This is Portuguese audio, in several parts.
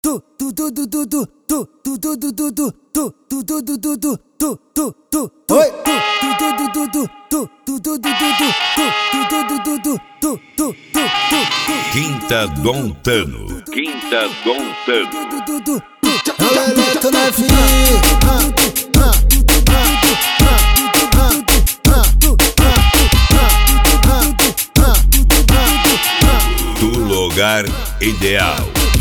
Quinta Dom Tano. Quinta Dom Tano. Leleto na fi. Do lugar ideal.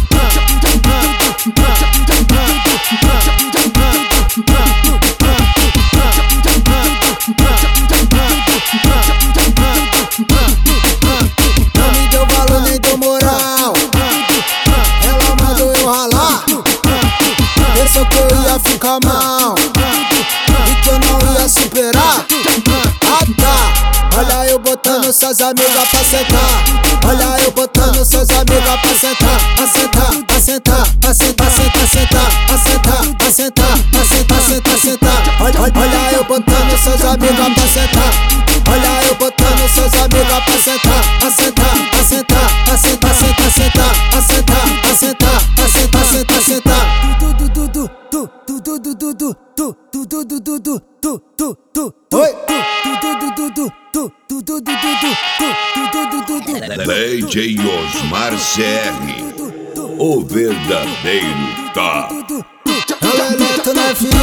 Não me deu valor nem deu moral. Ela mandou eu ralar. Pensou que eu ia ficar mal e que eu não ia superar. Ah tá, olha eu botando suas amigas pra sentar. Olha eu botando suas amigas pra sentar. Assentar, assentar, assentar, assentar, assentar, assentar, assentar, assentar, assentar, assentar. Olha eu botando suas amigas pra sentar. Olha eu botando suas amigas pra sentar. Assentar, assentar, assentar, assentar, assentar, assentar, assentar, assentar, assentar. DJ Osmar CR, o verdadeiro tá. Leleto na fi.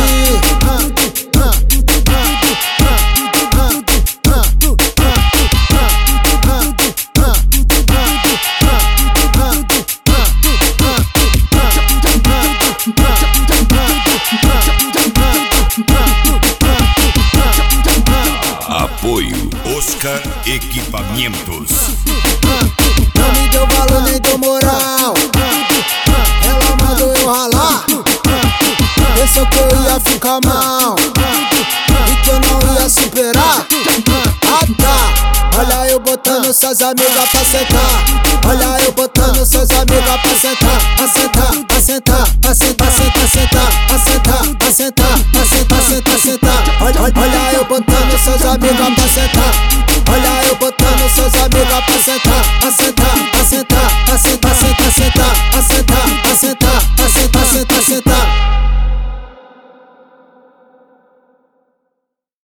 Apoio Oscar Equipamentos. Não me deu valor nem deu moral. Ela mandou eu ralar. Pensou que eu ia ficar mal e que eu não ia superar. Ah tá, olha eu botando suas amigas pra sentar. Olha eu botando suas amigas pra sentar. Assentar, assentar, assentar, assentar, assentar, assentar, assentar, assentar, assentar. Olha eu botando suas amigas pra sentar. Olha eu botando suas amigas